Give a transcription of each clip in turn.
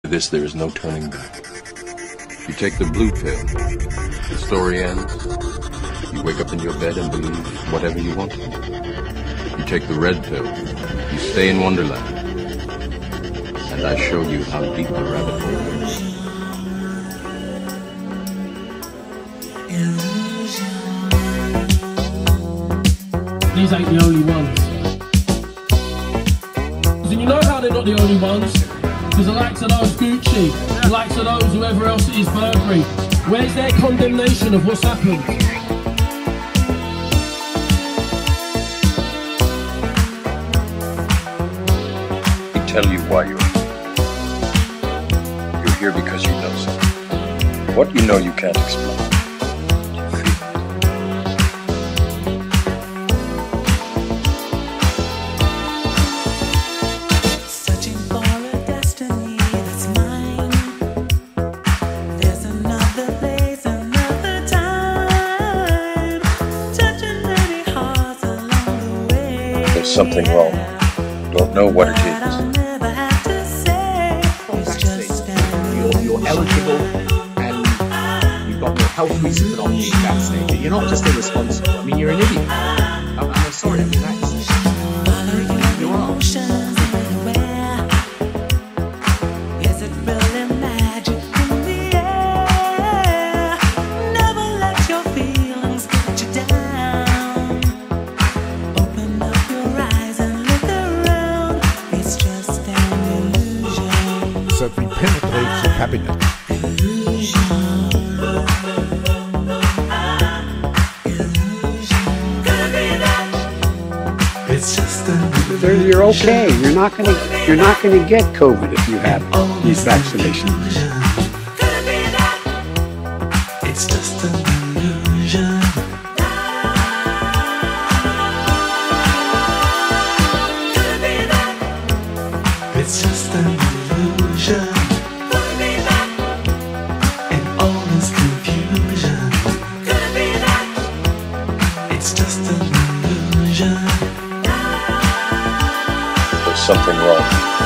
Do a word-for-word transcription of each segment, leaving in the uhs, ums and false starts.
This, there is no turning back. You take the blue pill, the story ends. You wake up in your bed and believe whatever you want to. You take the red pill, you stay in Wonderland. And I show you how deep the rabbit hole goes. These ain't the only ones. And you know how they're not the only ones? Because the likes of those Gucci, the likes of those whoever else it is Burberry, where's their condemnation of what's happened? I tell you why you're here. You're here because you know something. What you know you can't explain. There's something wrong. Don't know what it is. You're, you're eligible and you've got no health reason for not being vaccinated. You're not just irresponsible. I mean, you're an idiot. I'm, I'm sorry. I mean, that's you are. That we penetrate the cabinet. You're okay. You're not gonna. You're not gonna get COVID if you have these vaccinations. It's just an illusion. It's just an illusion. And all this confusion. It's just an illusion. There's something wrong.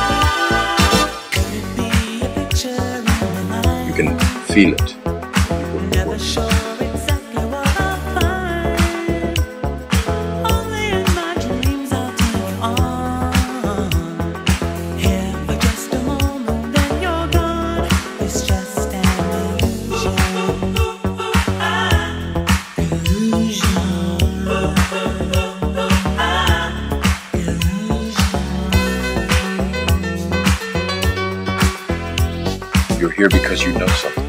You can feel it. Never sure exactly what I'll find. Only in my dreams I'll take you on. Here for just a moment, then you're gone. It's just an illusion. You're here because you know something.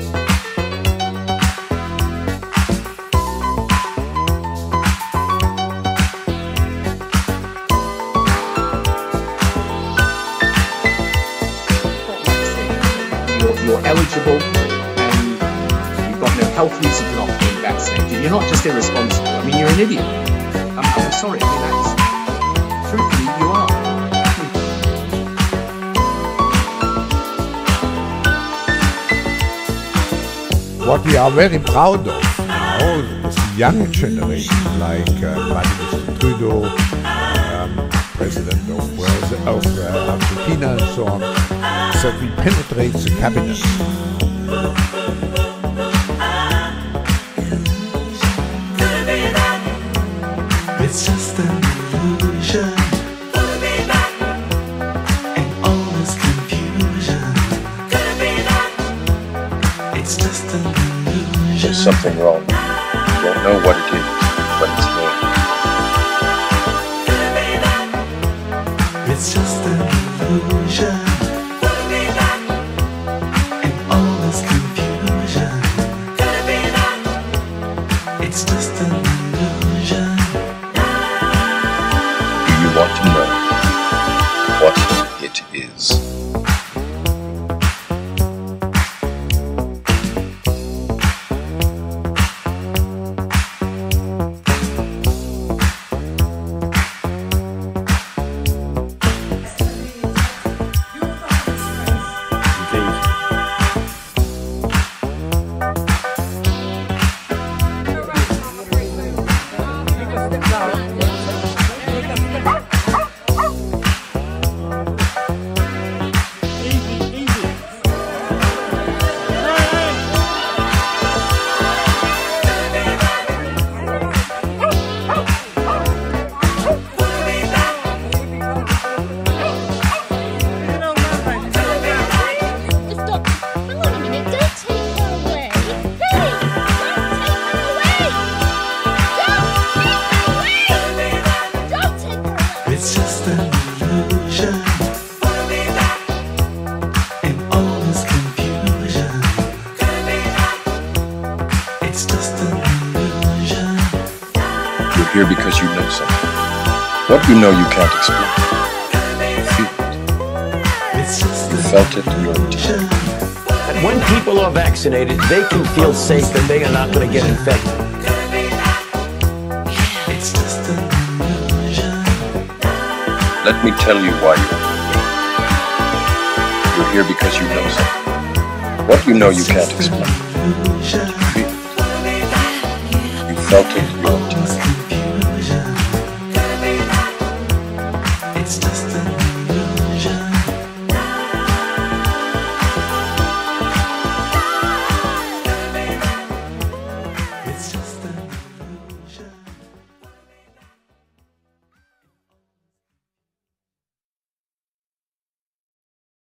You're, you're eligible and you've got no health reason for not being vaccinated. You're not just irresponsible. I mean, you're an idiot. I'm, I'm sorry. I mean, that's truthfully, you are. What we are very proud of now is the young generation, like uh, Prime Minister Trudeau, um, President of, Brazil, of uh, Argentina, and so on, that we penetrate the cabinet. It's just an illusion. And all this confusion. It's just an illusion. There's something wrong. Don't know what it is, but it's there. It's just an illusion. And all this confusion. It's just an illusion. Do you want to know what it is? You're here because you know something. What you know you can't explain. You feel it. You felt it in your teeth. And when people are vaccinated, they can feel safe that they are not going to get infected. Let me tell you why you're here. You're here because you know something. What you know you can't explain. You feel it. You felt it in your teeth.